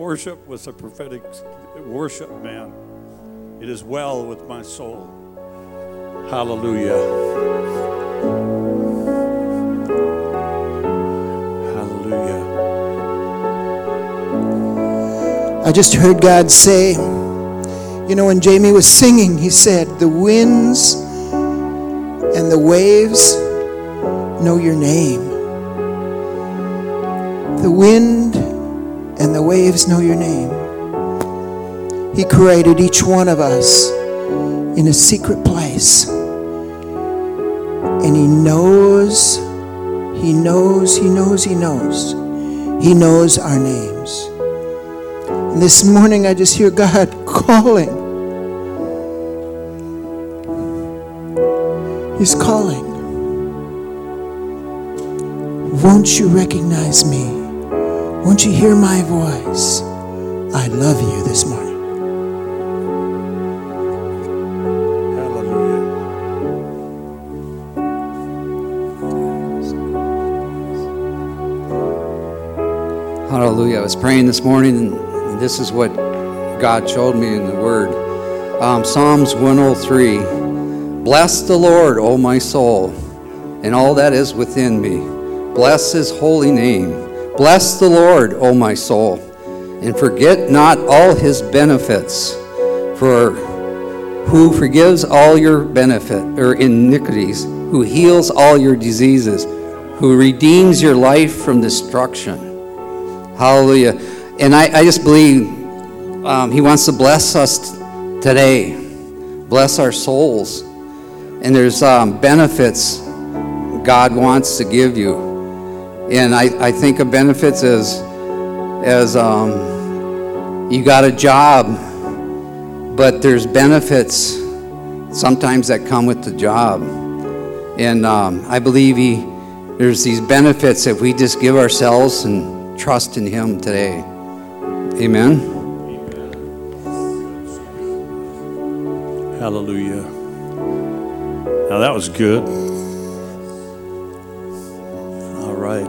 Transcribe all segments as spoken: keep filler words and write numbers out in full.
Worship was a prophetic worship, man. It is well with my soul. Hallelujah. Hallelujah. I just heard God say, you know, when Jamie was singing, he said, the winds and the waves know your name. The wind and the waves know your name. He created each one of us in a secret place. And he knows, he knows, he knows, he knows. He knows our names. And this morning I just hear God calling. He's calling. Won't you recognize me? Won't you hear my voice? I love you this morning. Hallelujah. Hallelujah. I was praying this morning, and this is what God showed me in the Word. Um, Psalms one oh three. Bless the Lord, O my soul, and all that is within me. Bless his holy name. Bless the Lord, O my soul, and forget not all his benefits, for who forgives all your benefit or iniquities, who heals all your diseases, who redeems your life from destruction. Hallelujah. And I, I just believe um, he wants to bless us t- today, bless our souls. And there's um, benefits God wants to give you. And I, I think of benefits as, as um, you got a job, but there's benefits sometimes that come with the job. And um, I believe he, there's these benefits if we just give ourselves and trust in him today. Amen. Hallelujah. Now that was good. All right.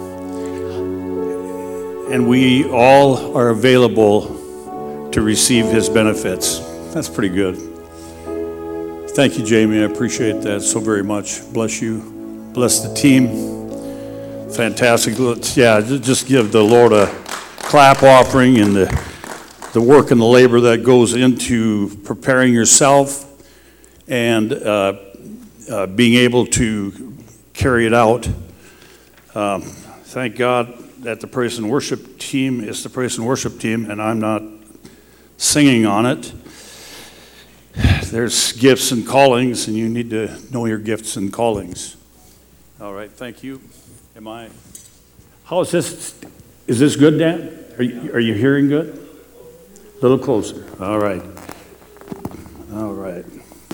And we all are available to receive his benefits. That's pretty good. Thank you, Jamie. I appreciate that so very much. Bless you. Bless the team. Fantastic. Yeah, just give the Lord a clap offering and the, the work and the labor that goes into preparing yourself and uh, uh, being able to carry it out. Um, thank God that the praise and worship team is the praise and worship team, and I'm not singing on it. There's gifts and callings, and you need to know your gifts and callings. All right, thank you. Am I? How is this? Is this good, Dan? Are you, are you hearing good? A little closer. All right. All right.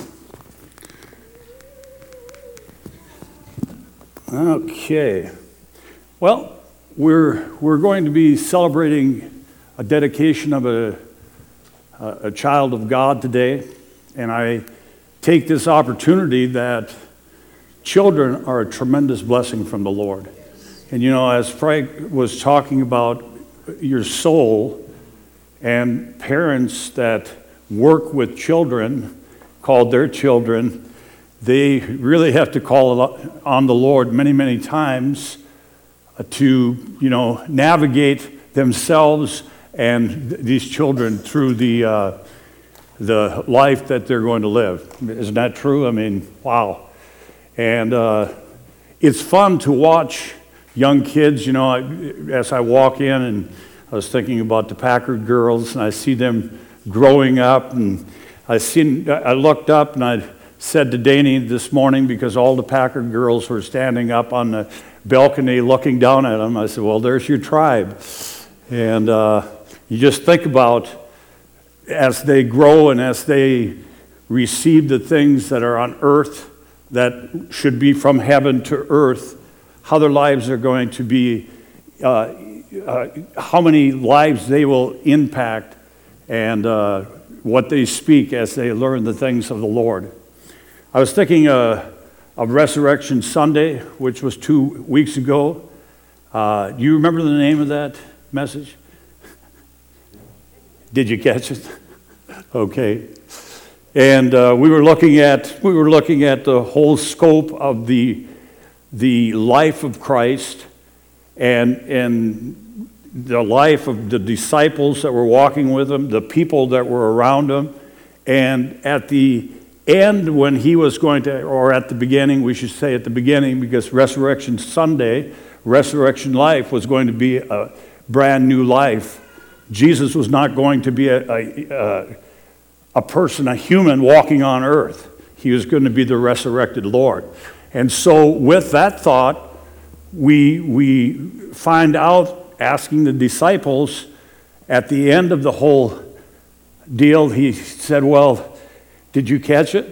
Okay. Well, we're we're going to be celebrating a dedication of a a, a child of God today, and I take this opportunity that children are a tremendous blessing from the Lord. And you know, as Frank was talking about your soul and parents that work with children, called their children, they really have to call on the Lord many, many times to, you know, navigate themselves and these children through the uh, the life that they're going to live. Isn't that true? I mean, wow. And uh, it's fun to watch young kids. You know, I, as I walk in, and I was thinking about the Packard girls, and I see them growing up, and I seen, I looked up, and I said to Danny this morning, because all the Packard girls were standing up on the balcony looking down at them, I said, well, there's your tribe. And uh, you just think about as they grow and as they receive the things that are on earth that should be from heaven to earth, how their lives are going to be, uh, uh, how many lives they will impact, and uh, what they speak as they learn the things of the Lord. I was thinking uh, of Resurrection Sunday, which was two weeks ago. Uh, do you remember the name of that message? Did you catch it? Okay. And uh, we were looking at we were looking at the whole scope of the the life of Christ and and the life of the disciples that were walking with him, the people that were around him, and at the end when he was going to, or at the beginning, we should say at the beginning, because Resurrection Sunday, Resurrection Life was going to be a brand new life. Jesus was not going to be a, a, a, a person, a human walking on earth. He was going to be the resurrected Lord. And so with that thought, we, we find out, asking the disciples, at the end of the whole deal, he said, well, did you catch it?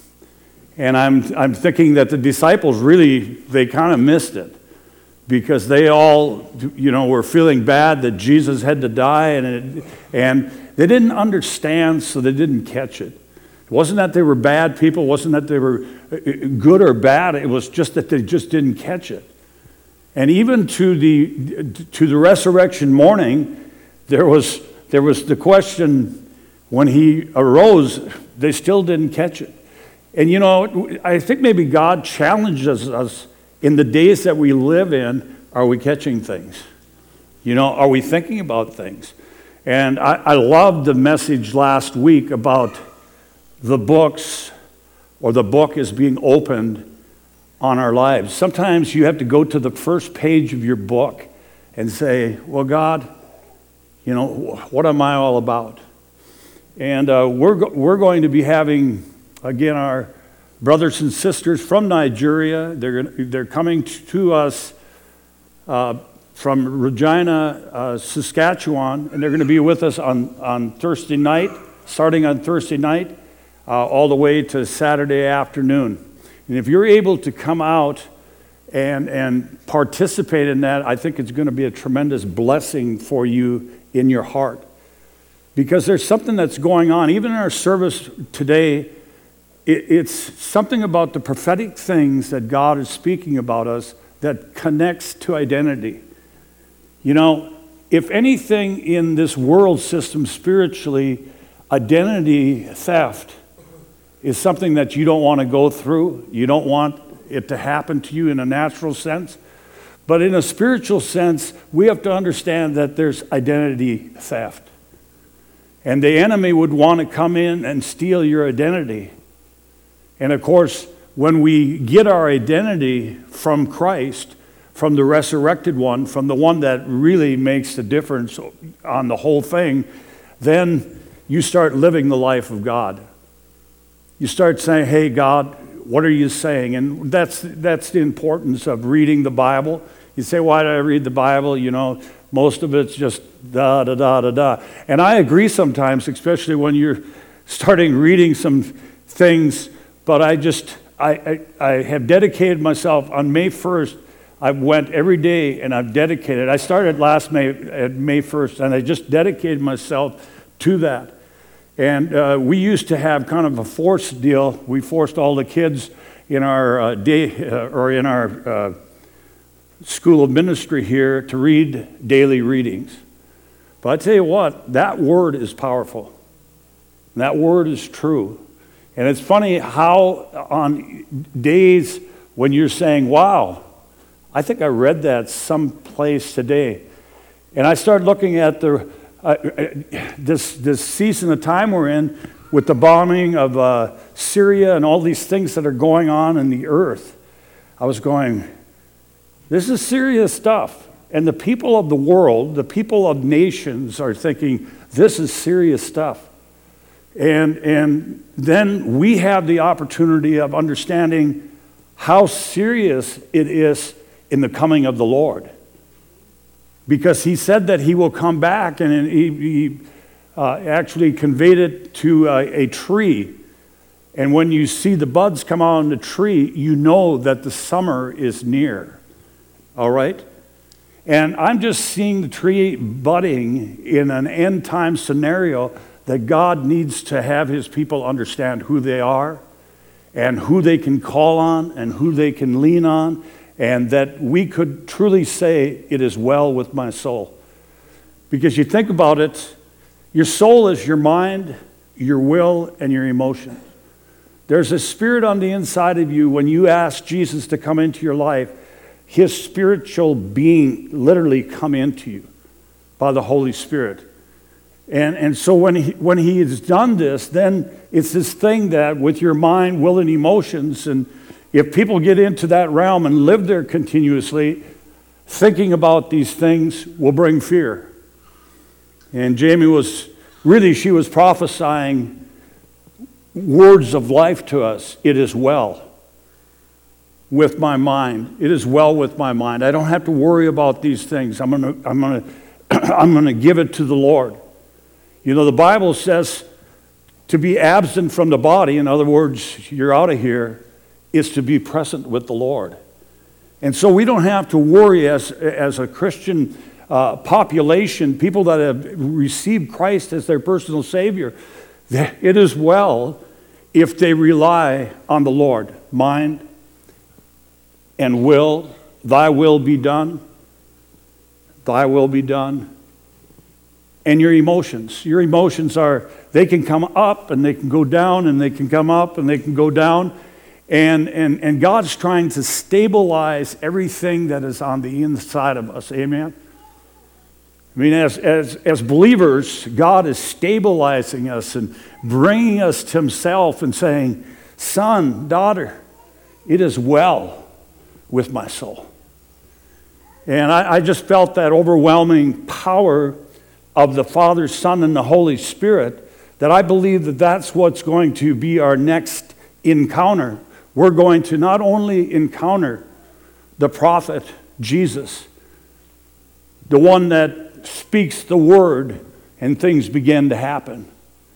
And I'm, I'm thinking that the disciples really, they kind of missed it. Because they all, you know, were feeling bad that Jesus had to die, and it, and they didn't understand, so they didn't catch it. It wasn't that they were bad people, it wasn't that they were good or bad, it was just that they just didn't catch it. And even to the to the resurrection morning, there was there was the question when he arose, they still didn't catch it. And you know, I think maybe God challenges us in the days that we live in. Are we catching things? You know, are we thinking about things? And I, I loved the message last week about the books, or the book is being opened on our lives. Sometimes you have to go to the first page of your book and say, well, God, you know, what am I all about? And uh, we're, go- we're going to be having, again, our brothers and sisters from Nigeria. They're, they're coming to us uh, from Regina, uh, Saskatchewan, and they're going to be with us on, on Thursday night, starting on Thursday night, uh, all the way to Saturday afternoon. And if you're able to come out and, and participate in that, I think it's going to be a tremendous blessing for you in your heart. Because there's something that's going on, even in our service today. It's something about the prophetic things that God is speaking about us that connects to identity. You know, if anything in this world system spiritually, identity theft is something that you don't want to go through. You don't want it to happen to you in a natural sense. But in a spiritual sense, we have to understand that there's identity theft. And the enemy would want to come in and steal your identity. And of course, when we get our identity from Christ, from the resurrected one, from the one that really makes the difference on the whole thing, then you start living the life of God. You start saying, hey, God, what are you saying? And that's that's the importance of reading the Bible. You say, why do I read the Bible? You know, most of it's just da, da, da, da, da. And I agree sometimes, especially when you're starting reading some things. But I just, I, I, I have dedicated myself. On May first, I went every day and I've dedicated. I started last May, at May first, and I just dedicated myself to that. And uh, we used to have kind of a forced deal. We forced all the kids in our uh, day, uh, or in our uh, school of ministry here to read daily readings. But I tell you what, that word is powerful. That word is true. And it's funny how on days when you're saying, wow, I think I read that someplace today. And I started looking at the uh, this this season of time we're in with the bombing of uh, Syria and all these things that are going on in the earth. I was going, this is serious stuff. And the people of the world, the people of nations are thinking, this is serious stuff. And, and then we have the opportunity of understanding how serious it is in the coming of the Lord. Because he said that he will come back, and he, he uh, actually conveyed it to a, a tree. And when you see the buds come out on the tree, you know that the summer is near. All right? And I'm just seeing the tree budding in an end time scenario that God needs to have his people understand who they are and who they can call on and who they can lean on, and that we could truly say, it is well with my soul. Because you think about it, Your soul is your mind, your will, and your emotions. There's a spirit on the inside of you. When you ask Jesus to come into your life, his spiritual being literally come into you by the Holy Spirit. And, and so when he, when he has done this, then it's this thing that with your mind, will, and emotions, and if people get into that realm and live there continuously, thinking about these things will bring fear. And Jamie was, really she was prophesying words of life to us. It is well with my mind. It is well with my mind. I don't have to worry about these things. I'm gonna, I'm gonna, I'm gonna give it to the Lord. You know, the Bible says to be absent from the body, in other words, you're out of here, is to be present with the Lord. And so we don't have to worry as, as a Christian uh, population, people that have received Christ as their personal Savior, that it is well if they rely on the Lord. Mind and will, thy will be done, thy will be done. And your emotions. Your emotions are, they can come up and they can go down and they can come up and they can go down. And, and, and God's trying to stabilize everything that is on the inside of us. Amen? I mean, as, as, as believers, God is stabilizing us and bringing us to himself and saying, son, daughter, it is well with my soul. And I, I just felt that overwhelming power of the Father, Son, and the Holy Spirit, that I believe that that's what's going to be our next encounter. We're going to not only encounter the prophet, Jesus, the one that speaks the word and things begin to happen.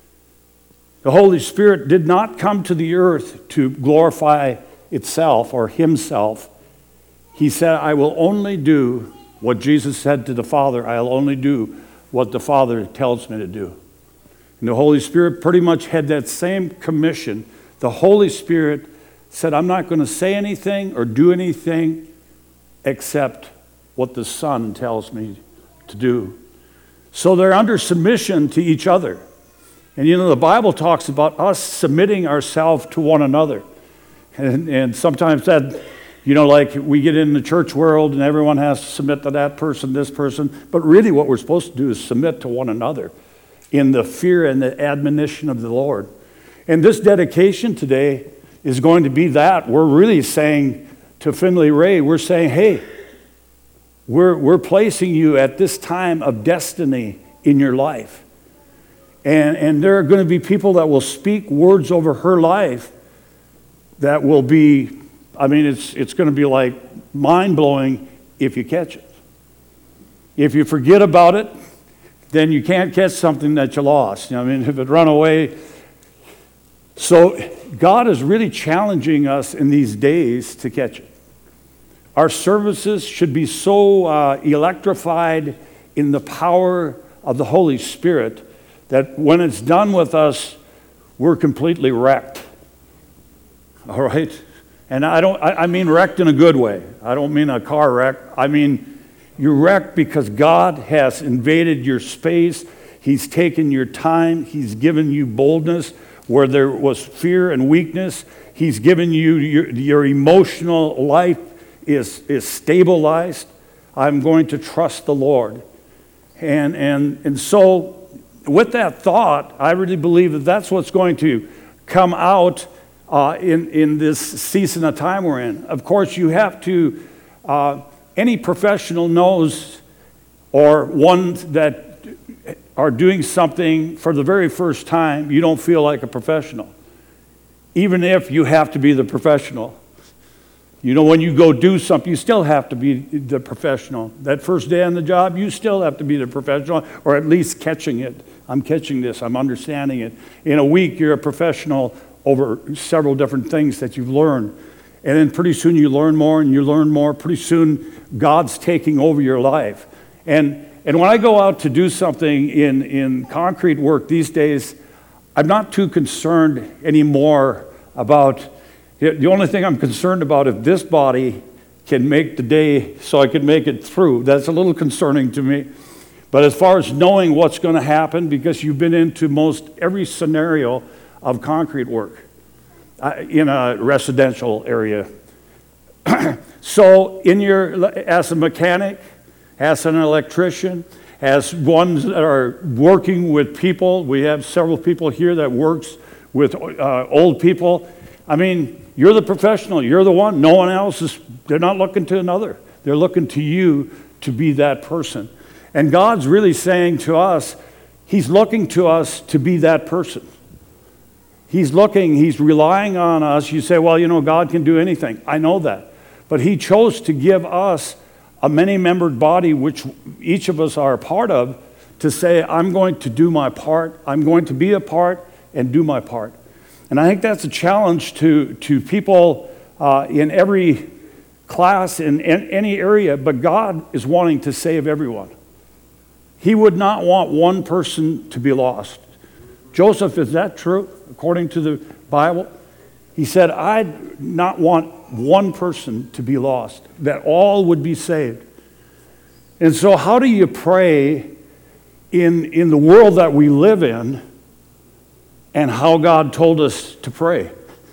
The Holy Spirit did not come to the earth to glorify itself or himself. He said, I will only do what Jesus said to the Father. I'll only do what the Father tells me to do. And the Holy Spirit pretty much had that same commission. The Holy Spirit said, I'm not going to say anything or do anything except what the Son tells me to do. So they're under submission to each other. And you know, the Bible talks about us submitting ourselves to one another. And, and sometimes that, you know, like we get in the church world and everyone has to submit to that person, this person. But really what we're supposed to do is submit to one another in the fear and the admonition of the Lord. And this dedication today is going to be that. We're really saying to Finley Ray, we're saying, hey, we're, we're placing you at this time of destiny in your life. And, and there are going to be people that will speak words over her life that will be, I mean, it's it's going to be like mind-blowing if you catch it. If you forget about it, then you can't catch something that you lost. You know, I mean, if it run away. So God is really challenging us in these days to catch it. Our services should be so uh, electrified in the power of the Holy Spirit that when it's done with us, we're completely wrecked. All right? And I don't, I, I mean wrecked in a good way. I don't mean a car wreck. I mean you're wrecked because God has invaded your space. He's taken your time. He's given you boldness where there was fear and weakness. He's given you, your, your emotional life is, is stabilized. I'm going to trust the Lord. And, and, and so with that thought, I really believe that that's what's going to come out uh, in, in this season of time we're in. Of course, you have to, uh, any professional knows, or one that are doing something for the very first time, you don't feel like a professional. Even if you have to be the professional. You know, when you go do something, you still have to be the professional. That first day on the job, you still have to be the professional, or at least catching it. I'm catching this, I'm understanding it. In a week, you're a professional over several different things that you've learned. And then pretty soon you learn more and you learn more. Pretty soon, God's taking over your life. And and when I go out to do something in, in concrete work these days, I'm not too concerned anymore about, the only thing I'm concerned about, if this body can make the day so I can make it through. That's a little concerning to me. But as far as knowing what's going to happen, because you've been into most every scenario of concrete work uh, in a residential area. So in your, as a mechanic, as an electrician, as ones that are working with people, we have several people here that works with uh, old people. I mean, you're the professional, you're the one. No one else is, they're not looking to another. They're looking to you to be that person. And God's really saying to us, he's looking to us to be that person. He's looking, he's relying on us. You say, well, you know, God can do anything. I know that. But he chose to give us a many-membered body, which each of us are a part of, to say, I'm going to do my part. I'm going to be a part and do my part. And I think that's a challenge to, to people uh, in every class, in, in any area, but God is wanting to save everyone. He would not want one person to be lost. Joseph, is that true, according to the Bible? He said, I not want one person to be lost, that all would be saved. And so how do you pray in, in the world that we live in and how God told us to pray?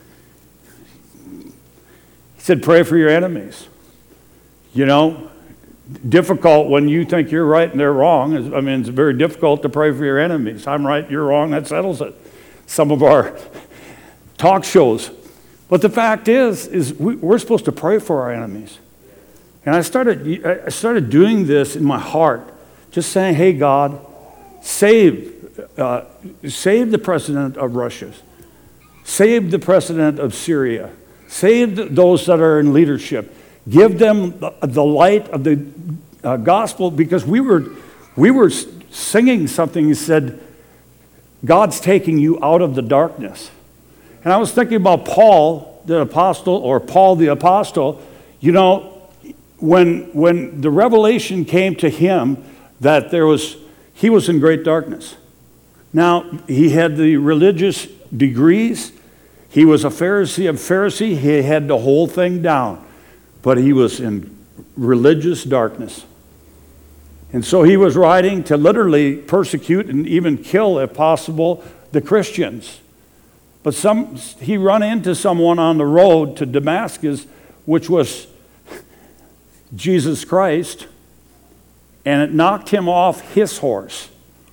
He said, pray for your enemies. You know, difficult when you think you're right and they're wrong. I mean, it's very difficult to pray for your enemies. I'm right, you're wrong, that settles it. Some of our talk shows. But the fact is, is we, we're supposed to pray for our enemies. And I started, I started doing this in my heart, just saying, hey, God, save, uh, save the president of Russia. Save the president of Syria. Save the, those that are in leadership. Give them the, the light of the uh, gospel, because we were, we were singing something that said, God's taking you out of the darkness. And I was thinking about Paul, the apostle, or Paul the apostle. You know, when, when the revelation came to him that there was, he was in great darkness. Now, he had the religious degrees. He was a Pharisee of Pharisee. He had the whole thing down. But he was in religious darkness. And so he was writing to literally persecute and even kill, if possible, the Christians. But some, he run into someone on the road to Damascus, which was Jesus Christ, and it knocked him off his horse.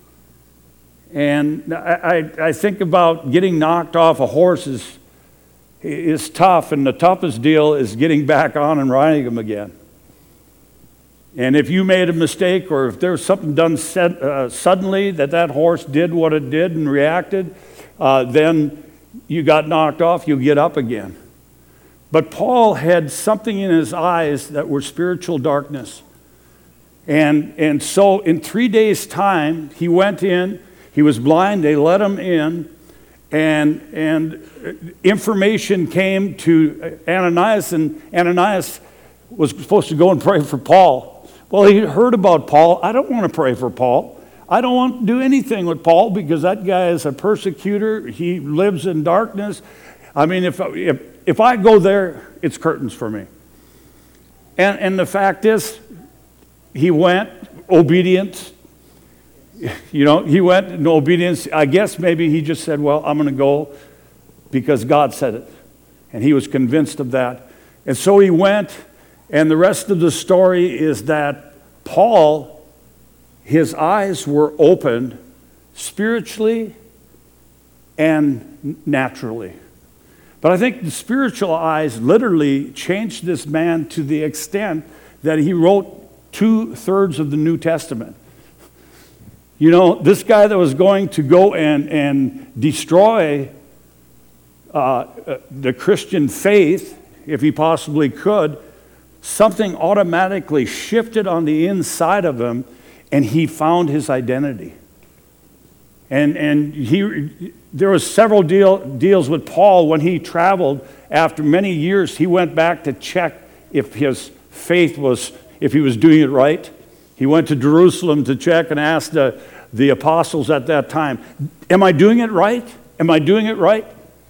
And I, I, I think about getting knocked off a horse is, is tough, and the toughest deal is getting back on and riding him again. And if you made a mistake, or if there was something done set, uh, suddenly that that horse did what it did and reacted, uh, then you got knocked off, you get up again. But Paul had something in his eyes that were spiritual darkness. And, and so in three days' time, he went in, he was blind, they let him in, and, and information came to Ananias, and Ananias was supposed to go and pray for Paul. Well, he heard about Paul. I don't want to pray for Paul. I don't want to do anything with Paul because that guy is a persecutor. He lives in darkness. I mean, if, if, if I go there, it's curtains for me. And, and the fact is, he went, obedience. You know, he went in obedience. I guess maybe he just said, well, I'm going to go because God said it. And he was convinced of that. And so he went, and the rest of the story is that Paul, his eyes were opened spiritually and naturally. But I think the spiritual eyes literally changed this man to the extent that he wrote two-thirds of the New Testament. You know, this guy that was going to go and, and destroy uh, the Christian faith, if he possibly could, something automatically shifted on the inside of him, and he found his identity. And, and he, there was several deal, deals with Paul when he traveled. After many years, he went back to check if his faith was, if he was doing it right. He went to Jerusalem to check and asked the, the apostles at that time, am I doing it right? Am I doing it right?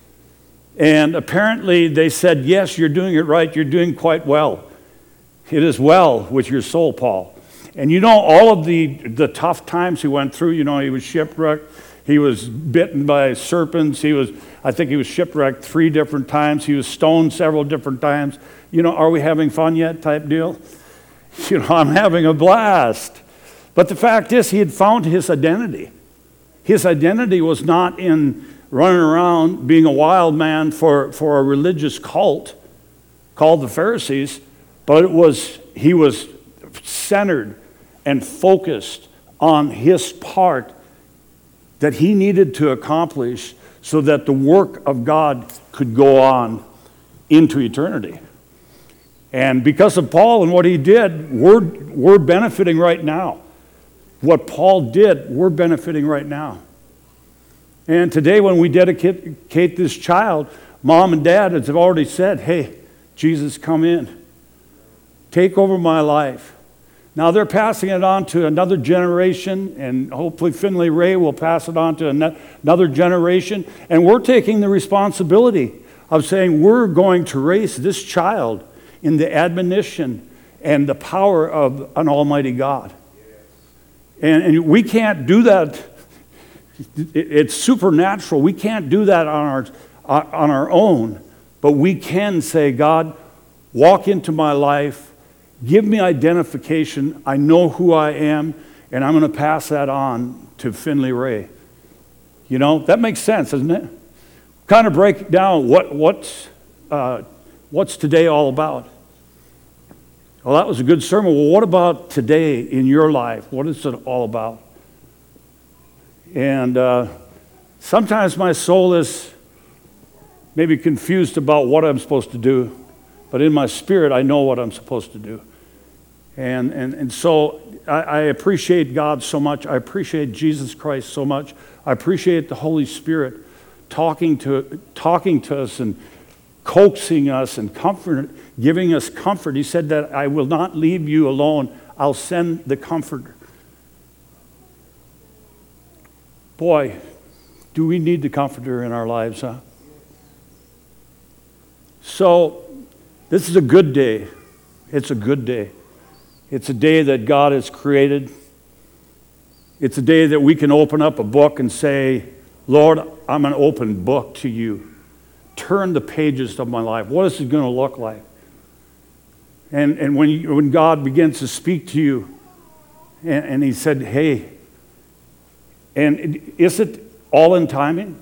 And apparently they said, yes, you're doing it right. You're doing quite well. It is well with your soul, Paul. And you know, all of the, the tough times he went through, you know, he was shipwrecked, he was bitten by serpents, he was, I think he was shipwrecked three different times, he was stoned several different times. You know, are we having fun yet type deal? You know, I'm having a blast. But the fact is, he had found his identity. His identity was not in running around being a wild man for, for a religious cult called the Pharisees, but it was he was centered and focused on his part that he needed to accomplish so that the work of God could go on into eternity. And because of Paul and what he did, we're, we're benefiting right now. What Paul did, we're benefiting right now. And today when we dedicate this child, mom and dad have already said, hey, Jesus, come in. Take over my life. Now they're passing it on to another generation, and hopefully Finley Ray will pass it on to another generation. And we're taking the responsibility of saying we're going to raise this child in the admonition and the power of an almighty God. And, and we can't do that. It's supernatural. We can't do that on our, on our own, but we can say, God, walk into my life, give me identification, I know who I am, and I'm going to pass that on to Finley Ray. You know, that makes sense, doesn't it? Kind of break down what, what's, uh, what's today all about. Well, that was a good sermon. Well, what about today in your life? What is it all about? And uh, sometimes my soul is maybe confused about what I'm supposed to do, but in my spirit, I know what I'm supposed to do. And, and, and so I, I appreciate God so much. I appreciate Jesus Christ so much. I appreciate the Holy Spirit talking to, talking to us and coaxing us and comfort, giving us comfort. He said that I will not leave you alone. I'll send the Comforter. Boy, do we need the Comforter in our lives, huh? So, this is a good day. It's a good day. It's a day that God has created. It's a day that we can open up a book and say, Lord, I'm an open book to you. Turn the pages of my life. What is it going to look like? And, and when, you, when God begins to speak to you, and, and he said, hey, and is it all in timing?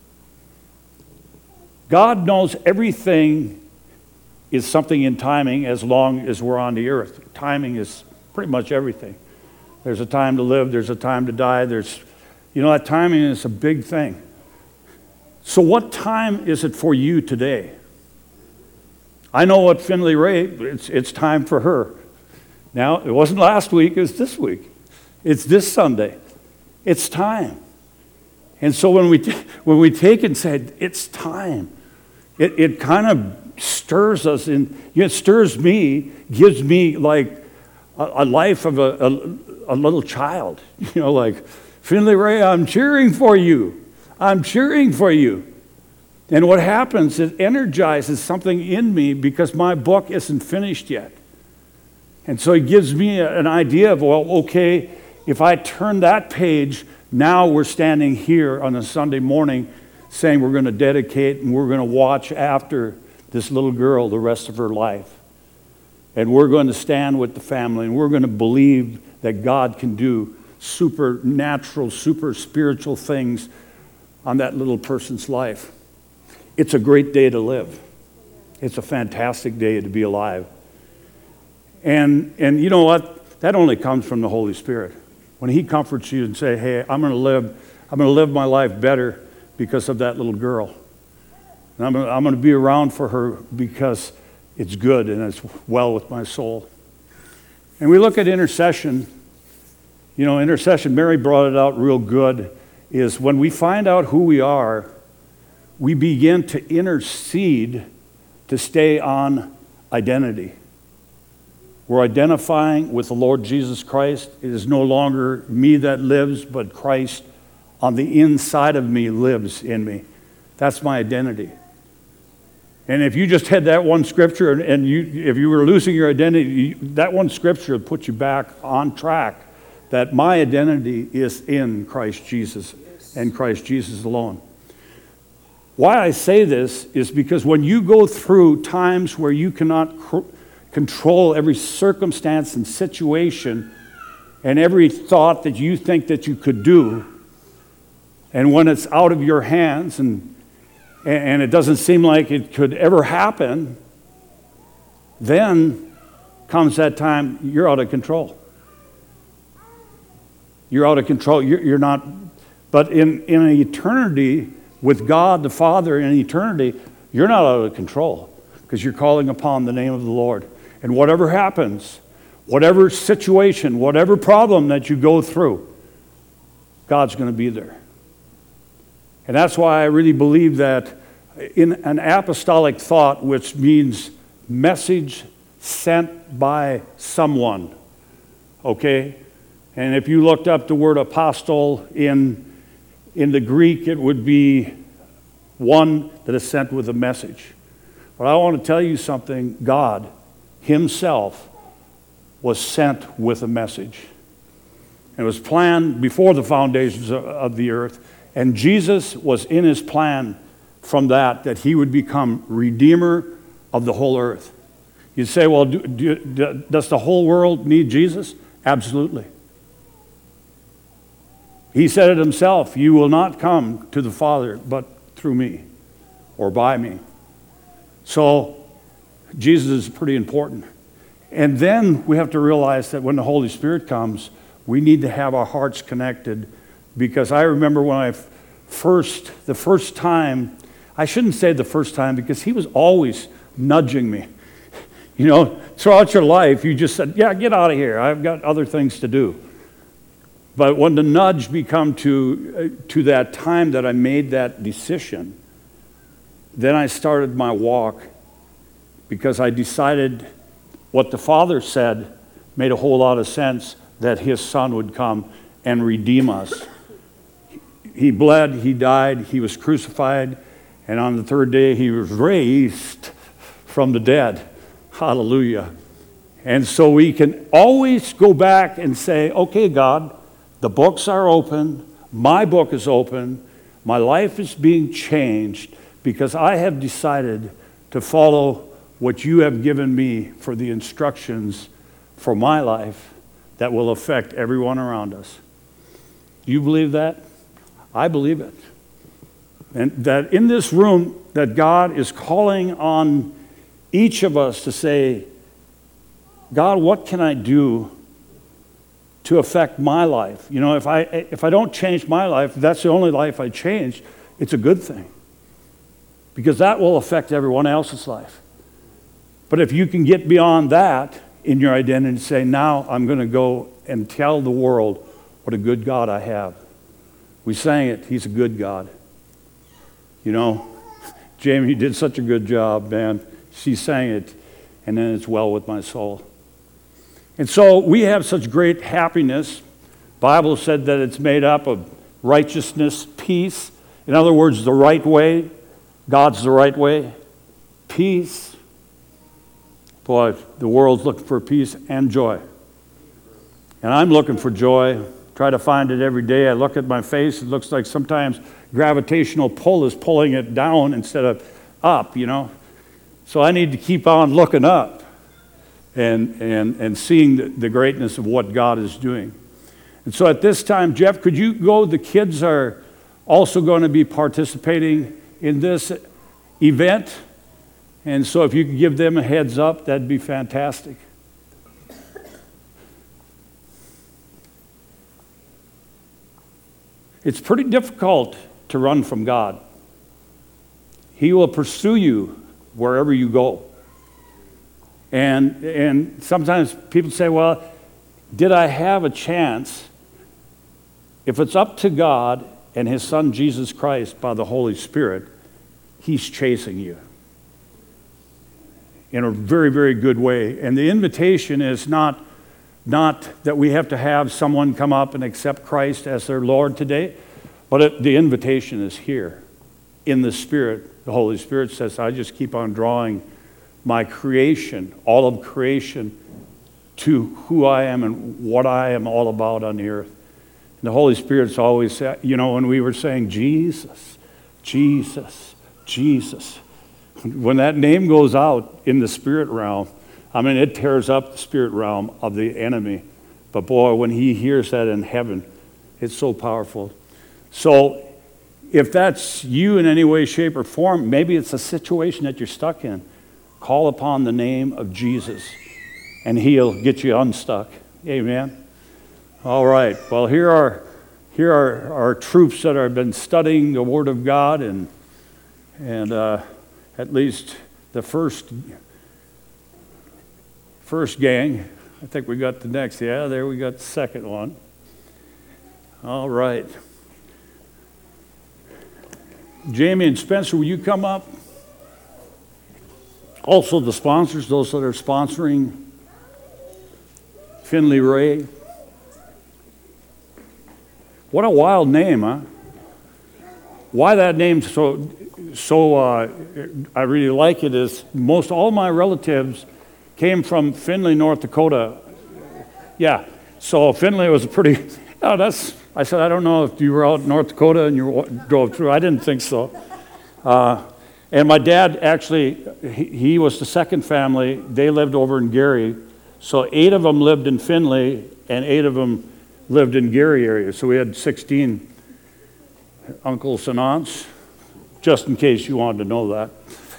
God knows everything is something in timing as long as we're on the earth. Timing is pretty much everything. There's a time to live, there's a time to die, there's, you know, that timing is a big thing. So what time is it for you today? I know what Finley Ray, it's, it's time for her. Now, it wasn't last week, it's this week. It's this Sunday. It's time. And so when we, t- when we take and say, it's time, it, it kind of stirs us, in, you know, it stirs me, gives me like a, a life of a, a, a little child. You know, like, Finley Ray, I'm cheering for you. I'm cheering for you. And what happens, it energizes something in me because my book isn't finished yet. And so it gives me a, an idea of, well, okay, if I turn that page, now we're standing here on a Sunday morning saying we're going to dedicate and we're going to watch after this little girl the rest of her life. And we're going to stand with the family and we're going to believe that God can do supernatural, super spiritual things on that little person's life. It's a great day to live. It's a fantastic day to be alive. And, and you know what? That only comes from the Holy Spirit. When he comforts you and say, hey, I'm going to live, I'm going to live my life better because of that little girl. And I'm going to, I'm going to be around for her because it's good and it's well with my soul. And we look at intercession. You know, intercession, Mary brought it out real good, is when we find out who we are, we begin to intercede to stay on identity. We're identifying with the Lord Jesus Christ. It is no longer me that lives, but Christ on the inside of me lives in me. That's my identity. And if you just had that one scripture, and, and you, if you were losing your identity, you, that one scripture would put you back on track, that my identity is in Christ Jesus and Christ Jesus alone. Why I say this is because when you go through times where you cannot cr- control every circumstance and situation and every thought that you think that you could do, and when it's out of your hands and and it doesn't seem like it could ever happen, then comes that time you're out of control. You're out of control. You're, you're not, but in, in an eternity with God the Father in eternity, you're not out of control because you're calling upon the name of the Lord. And whatever happens, whatever situation, whatever problem that you go through, God's going to be there. And that's why I really believe that in an apostolic thought, which means message sent by someone, okay? And if you looked up the word apostle in, in the Greek, it would be one that is sent with a message. But I want to tell you something. God himself was sent with a message. It was planned before the foundations of, of the earth. And Jesus was in his plan from that, that he would become Redeemer of the whole earth. You'd say, well, do, do, does the whole world need Jesus? Absolutely. He said it himself, you will not come to the Father but through me or by me. So Jesus is pretty important. And then we have to realize that when the Holy Spirit comes, we need to have our hearts connected. Because I remember when I first, the first time, I shouldn't say the first time because he was always nudging me. You know, throughout your life, you just said, yeah, get out of here. I've got other things to do. But when the nudge become to, uh, to that time that I made that decision, then I started my walk because I decided what the Father said made a whole lot of sense, that his Son would come and redeem us. He bled, he died, he was crucified, and on the third day he was raised from the dead. Hallelujah. And so we can always go back and say, okay, God, the books are open, my book is open, my life is being changed because I have decided to follow what you have given me for the instructions for my life that will affect everyone around us. Do you believe that? I believe it. And that in this room, that God is calling on each of us to say, God, what can I do to affect my life? You know, if I if I don't change my life, if that's the only life I change, it's a good thing. Because that will affect everyone else's life. But if you can get beyond that in your identity and say, now I'm going to go and tell the world what a good God I have. We sang it, he's a good God. You know, Jamie did such a good job, man. She sang it, and then it's well with my soul. And so we have such great happiness. Bible said that it's made up of righteousness, peace. In other words, the right way. God's the right way. Peace. Boy, the world's looking for peace and joy. And I'm looking for joy. Try to find it every day. I look at my face. It looks like sometimes gravitational pull is pulling it down instead of up, you know. So I need to keep on looking up and and and seeing the, the greatness of what God is doing. And so at this time, Jeff, could you go? The kids are also going to be participating in this event. And so if you could give them a heads up, that'd be fantastic. It's pretty difficult to run from God. He will pursue you wherever you go. And and sometimes people say, well, did I have a chance? If it's up to God and his Son Jesus Christ by the Holy Spirit, he's chasing you in a very, very good way. And the invitation is not, not that we have to have someone come up and accept Christ as their Lord today, but it, the invitation is here. in the Spirit. The Holy Spirit says, I just keep on drawing my creation, all of creation, to who I am and what I am all about on the earth. And the Holy Spirit's always, you know, when we were saying Jesus, Jesus, Jesus, when that name goes out in the spirit realm, I mean, it tears up the spirit realm of the enemy. But boy, when he hears that in heaven, it's so powerful. So if that's you in any way, shape, or form, maybe it's a situation that you're stuck in, call upon the name of Jesus, and he'll get you unstuck. Amen. All right. Well, here are here are our troops that have been studying the Word of God, and and uh, at least the first first gang. I think we got the next. Yeah, there we got the second one. All right. Jamie and Spencer, will you come up? Also the sponsors, those that are sponsoring Finley Ray. What a wild name, huh? Why that name so, so uh, I really like it is most all my relatives came from Findlay, North Dakota. Yeah, so Findlay was a pretty, oh, that's, I said, I don't know if you were out in North Dakota and you drove through. I didn't think so. Uh, and my dad actually, he, he was the second family. They lived over in Gary. So eight of them lived in Findlay and eight of them lived in Gary area. So we had sixteen uncles and aunts, just in case you wanted to know that.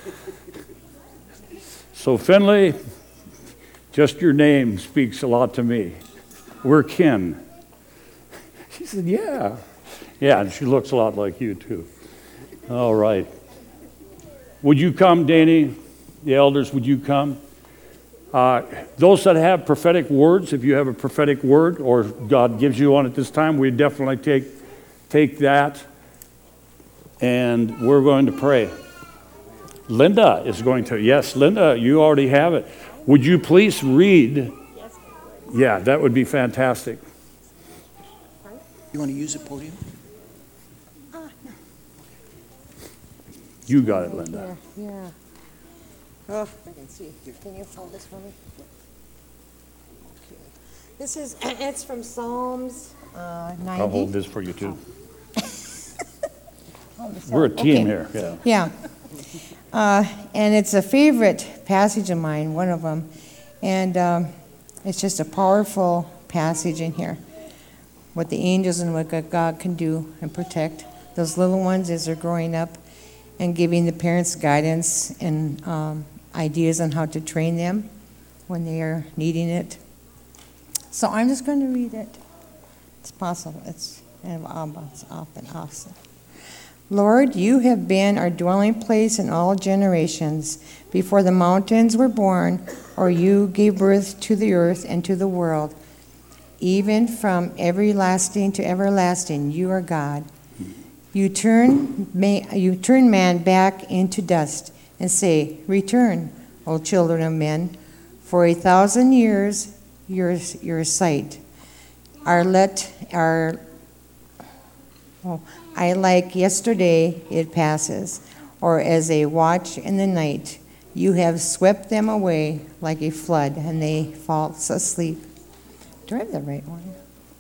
So Findlay, just your name speaks a lot to me. We're kin. She said, yeah. Yeah, and she looks a lot like you too. All right. Would you come, Danny? The elders, would you come? Uh, those that have prophetic words, if you have a prophetic word or God gives you one at this time, we definitely take, take that, and we're going to pray. Linda is going to, yes, Linda, you already have it. Would you please read? Yeah, that would be fantastic. You want to use the podium? You got it, Linda. Yeah, yeah. Oh, I can see. Can you hold this for me? Okay. This is, it's from Psalms uh, ninety. I'll hold this for you too. Oh, this We're a one. team Okay. here. Yeah. Yeah. Uh, and it's a favorite passage of mine, one of them. And um, it's just a powerful passage in here. What the angels and what God can do and protect those little ones as they're growing up, and giving the parents guidance and um, ideas on how to train them when they are needing it. So I'm just going to read it. It's possible. It's, it's often awesome. Lord, you have been our dwelling place in all generations. Before the mountains were born, or you gave birth to the earth and to the world, even from everlasting to everlasting, you are God. You turn, you turn man back into dust and say, return, O children of men, for a thousand years your, your sight. Are let, are, oh, I like yesterday it passes, or as a watch in the night. You have swept them away like a flood, and they fall asleep. Do I have the right one?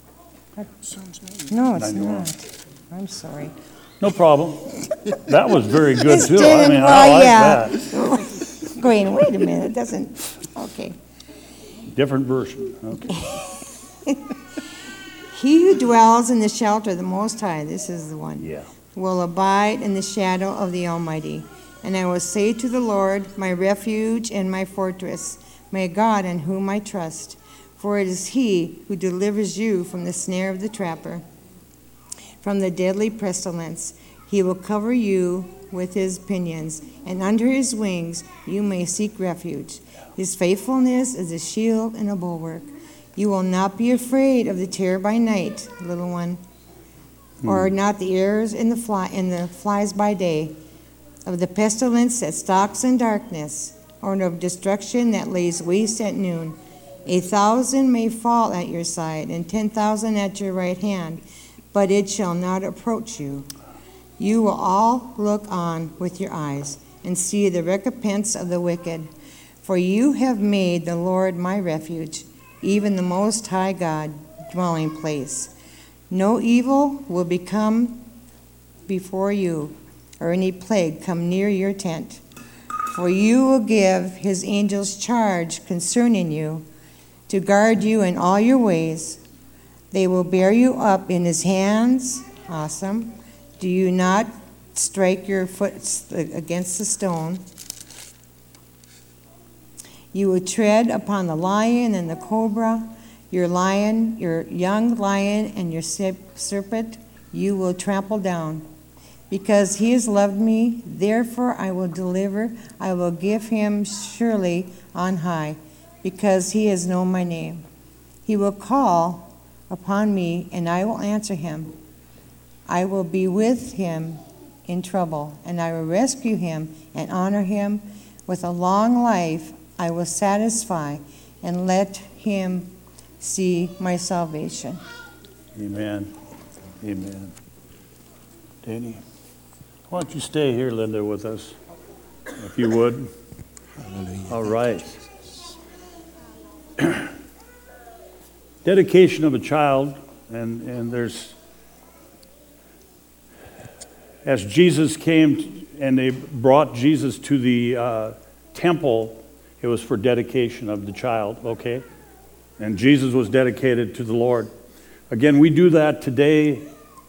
No, it's not. I'm sorry. No problem. That was very good too. I didn't- mean, I well, like yeah. that. Going, wait a minute, it doesn't, okay. Different version. Okay. He who dwells in the shelter of the Most High, this is the one, Yeah. will abide in the shadow of the Almighty. And I will say to the Lord, my refuge and my fortress, my God in whom I trust. For it is he who delivers you from the snare of the trapper, from the deadly pestilence. He will cover you with his pinions, and under his wings you may seek refuge. His faithfulness is a shield and a bulwark. You will not be afraid of the terror by night, little one, or not the arrows in the fly and the flies by day, of the pestilence that stalks in darkness, or of destruction that lays waste at noon. A thousand may fall at your side, and ten thousand at your right hand, but it shall not approach you. You will all look on with your eyes and see the recompense of the wicked. For you have made the Lord my refuge, even the Most High God, dwelling place. No evil will become before you, or any plague come near your tent. For you will give his angels charge concerning you, to guard you in all your ways. They will bear you up in his hands. Awesome. Do you not strike your foot against the stone? You will tread upon the lion and the cobra, your lion, your young lion, and your serpent you will trample down. Because he has loved me, therefore I will deliver. I will give him surely on high, because he has known my name. He will call upon me, and I will answer him. I will be with him in trouble, and I will rescue him and honor him. With a long life I will satisfy and let him see my salvation. Amen. Amen. Danny, why don't you stay here, Linda, with us, if you would. Hallelujah. All right. Dedication of a child, and, and there's, as Jesus came and they brought Jesus to the uh, temple, it was for dedication of the child, okay? And Jesus was dedicated to the Lord. Again, we do that today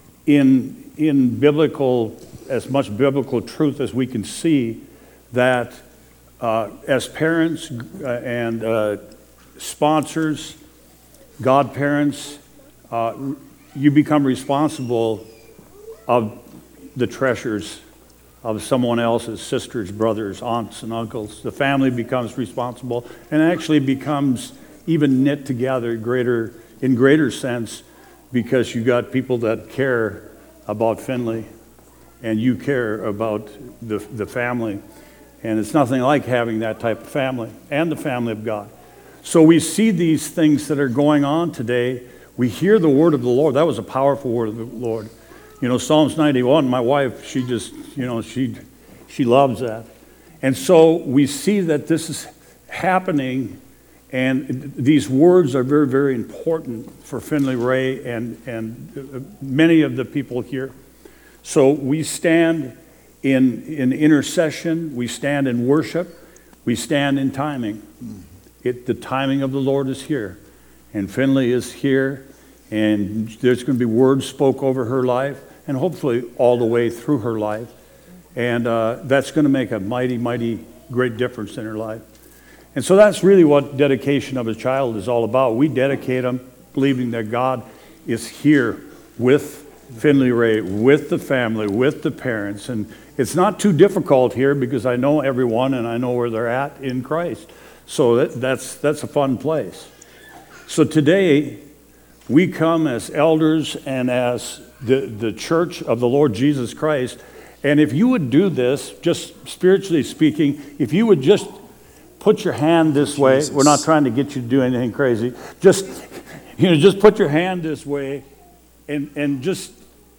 in, in biblical, as much biblical truth as we can see, that uh, as parents uh, and uh, sponsors, godparents, uh, you become responsible of the treasures of someone else's, sisters, brothers, aunts, and uncles. The family becomes responsible and actually becomes even knit together greater in greater sense, because you got people that care about Findlay and you care about the, the family. And it's nothing like having that type of family and the family of God. So we see these things that are going on today. We hear the word of the Lord. That was a powerful word of the Lord. You know, Psalms ninety-one, my wife, she just, you know, she she loves that. And so we see that this is happening, and these words are very, very important for Findlay Ray and, and many of the people here. So we stand in, in intercession, we stand in worship, we stand in timing. It, the timing of the Lord is here, and Findlay is here, and there's going to be words spoke over her life, and hopefully all the way through her life. And uh, that's going to make a mighty, mighty great difference in her life. And so that's really what dedication of a child is all about. We dedicate them believing that God is here with Findlay Ray, with the family, with the parents. And it's not too difficult here because I know everyone and I know where they're at in Christ. So that, that's, that's a fun place. So today, we come as elders and as the, the church of the Lord Jesus Christ. And if you would do this, just spiritually speaking, if you would just put your hand this way. Jesus. We're not trying to get you to do anything crazy. Just, you know, just put your hand this way and, and just,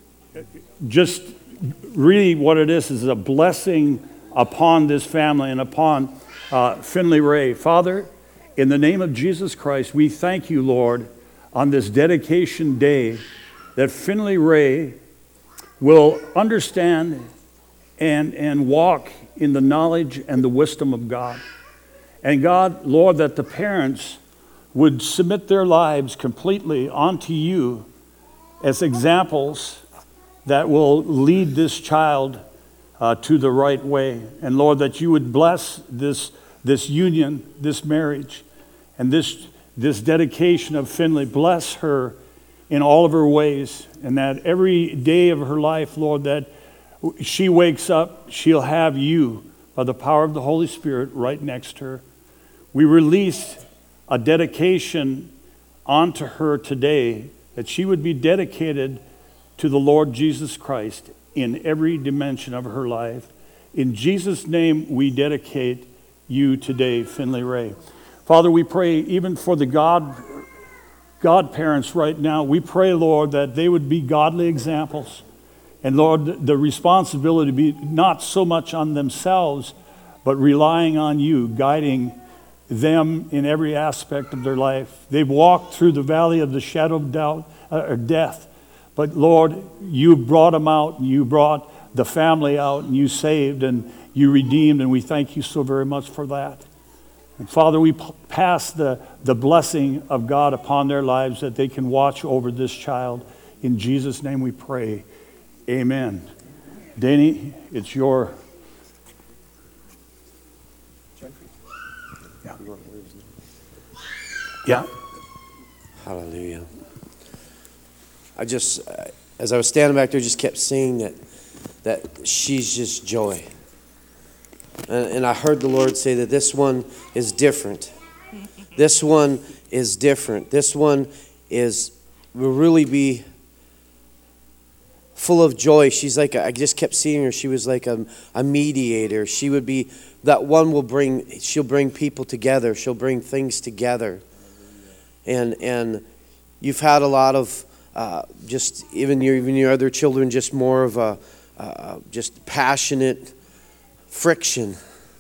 just really what it is is a blessing upon this family and upon uh, Findlay Ray. Father, in the name of Jesus Christ, we thank you, Lord, on this dedication day that Findlay Ray will understand and, and walk in the knowledge and the wisdom of God. And God, Lord, that the parents would submit their lives completely onto you as examples that will lead this child uh, to the right way. And Lord, that you would bless this, this union, this marriage, and this, this dedication of Findlay. Bless her in all of her ways, and that every day of her life, Lord, that she wakes up, she'll have you by the power of the Holy Spirit right next to her. We release a dedication onto her today that she would be dedicated to the Lord Jesus Christ in every dimension of her life. In Jesus' name, we dedicate you today, Findlay Ray. Father, we pray even for the God, godparents right now. We pray, Lord, that they would be godly examples. And Lord, the responsibility to be not so much on themselves, but relying on you, guiding them in every aspect of their life. They've walked through the valley of the shadow of doubt, uh, or death. But Lord, you brought them out, and you brought the family out, and you saved, and you redeemed, and we thank you so very much for that. And Father, we p- pass the, the blessing of God upon their lives that they can watch over this child. In Jesus' name we pray. Amen. Danny, it's your... Yeah. Yeah. Hallelujah. I just, uh, as I was standing back there, just kept seeing that that she's just joy. And, and I heard the Lord say that this one is different. This one is different. This one is, will really be full of joy. She's like, a, I just kept seeing her. She was like a, a mediator. She would be, that one will bring, she'll bring people together. She'll bring things together. And and you've had a lot of, uh, just even your, even your other children, just more of a, uh, just passionate friction.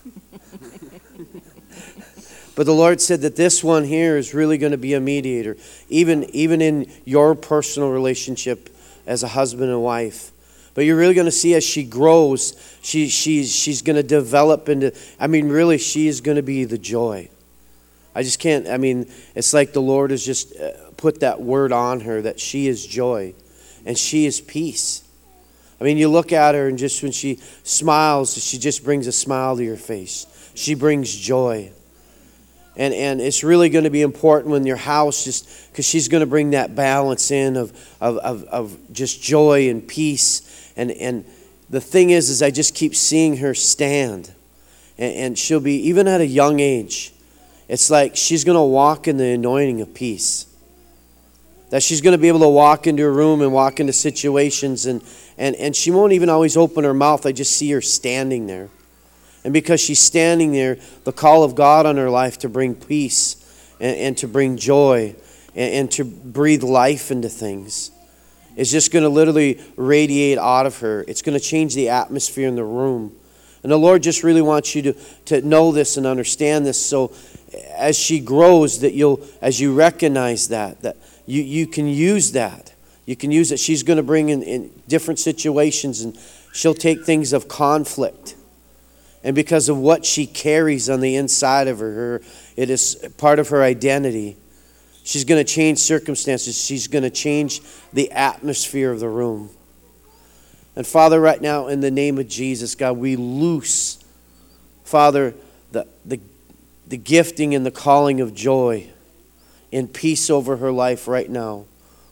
But the Lord said that this one here is really going to be a mediator, even even in your personal relationship as a husband and wife. But you're really going to see as she grows, she she's she's going to develop into, I mean, really, she is going to be the joy. I just can't, I mean, it's like the Lord has just put that word on her that she is joy and she is peace. I mean, you look at her and just when she smiles, she just brings a smile to your face. She brings joy. And and it's really going to be important when your house, just because she's going to bring that balance in of, of, of, of just joy and peace. And, and the thing is, is I just keep seeing her stand. And, and she'll be, even at a young age, it's like she's going to walk in the anointing of peace. That she's going to be able to walk into a room and walk into situations. And, and, and she won't even always open her mouth. I just see her standing there. And because she's standing there, the call of God on her life to bring peace and, and to bring joy and, and to breathe life into things is just going to literally radiate out of her. It's going to change the atmosphere in the room. And the Lord just really wants you to, to know this and understand this. So as she grows, that you'll, as you recognize that, that you, you can use that. You can use it. She's going to bring in, in different situations, and she'll take things of conflict. And because of what she carries on the inside of her, her it is part of her identity. She's going to change circumstances. She's going to change the atmosphere of the room. And Father, right now, in the name of Jesus, God, we loose, Father, the, the, the gifting and the calling of joy and peace over her life right now.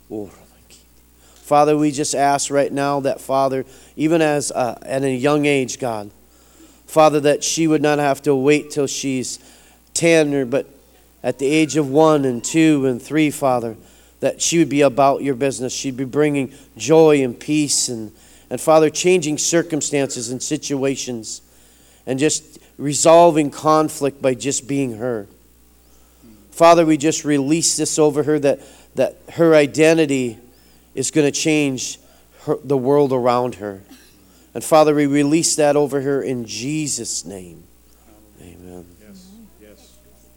Father, we just ask right now that, Father, even as uh, at a young age, God, Father, that she would not have to wait till she's ten, or, but at the age of one and two and three, Father, that she would be about your business. She'd be bringing joy and peace and, and Father, changing circumstances and situations and just resolving conflict by just being her. Father, we just release this over her, that, that her identity is going to change her, the world around her. And Father, we release that over her in Jesus' name. Amen. Yes, yes.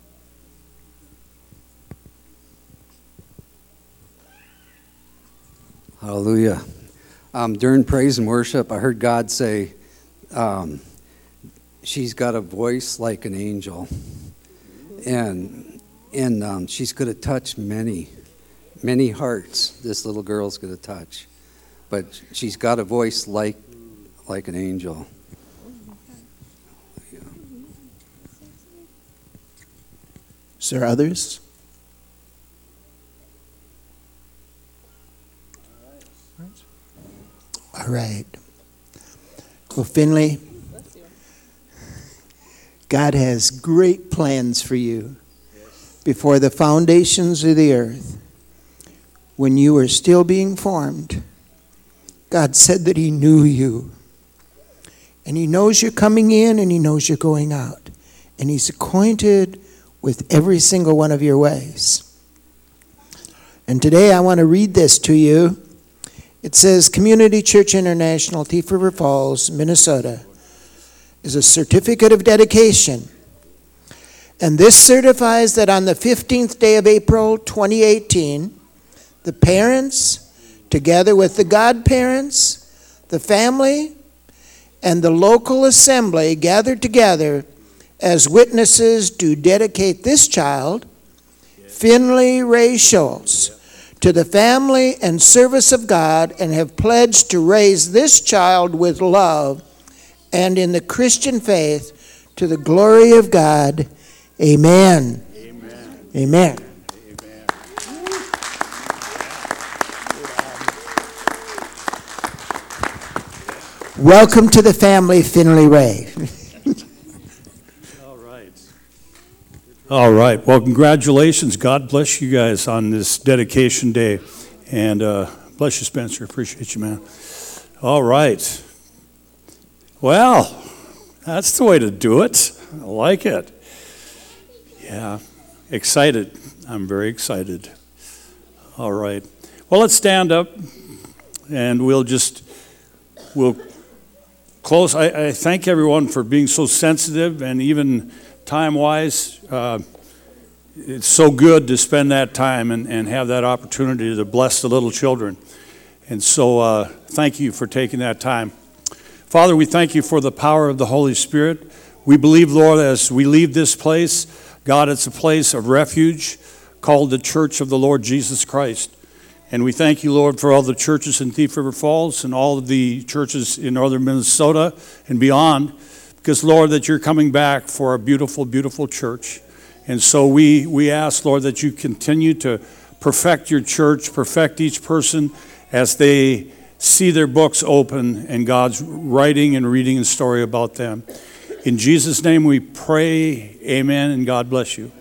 Hallelujah. Um, during praise and worship, I heard God say, um, she's got a voice like an angel. And, and um, she's going to touch many, many hearts this little girl's going to touch. But she's got a voice like like an angel. Is there others? All right. Well, Finley, God has great plans for you. Before the foundations of the earth, when you were still being formed, God said that He knew you. And He knows you're coming in and He knows you're going out. And He's acquainted with every single one of your ways. And today I want to read this to you. It says Community Church International, Thief River Falls, Minnesota, is a certificate of dedication. And this certifies that on the fifteenth day of April twenty eighteen, the parents, together with the godparents, the family, and the local assembly gathered together as witnesses to dedicate this child, Finley Ray Schultz, to the family and service of God, and have pledged to raise this child with love and in the Christian faith to the glory of God. Amen. Amen. Amen. Amen. Welcome to the family, Finley Ray. All right. All right. Well, congratulations. God bless you guys on this dedication day. And uh, bless you, Spencer. Appreciate you, man. All right. Well, that's the way to do it. I like it. Yeah. Excited. I'm very excited. All right. Well, let's stand up and we'll just, we'll close. I, I thank everyone for being so sensitive, and even time-wise, uh, it's so good to spend that time and, and have that opportunity to bless the little children. And so uh, thank you for taking that time. Father, we thank you for the power of the Holy Spirit. We believe, Lord, as we leave this place, God, it's a place of refuge called the Church of the Lord Jesus Christ. And we thank you, Lord, for all the churches in Thief River Falls and all of the churches in northern Minnesota and beyond, because, Lord, that you're coming back for a beautiful, beautiful church. And so we, we ask, Lord, that you continue to perfect your church, perfect each person as they see their books open and God's writing and reading a story about them. In Jesus' name we pray, amen, and God bless you.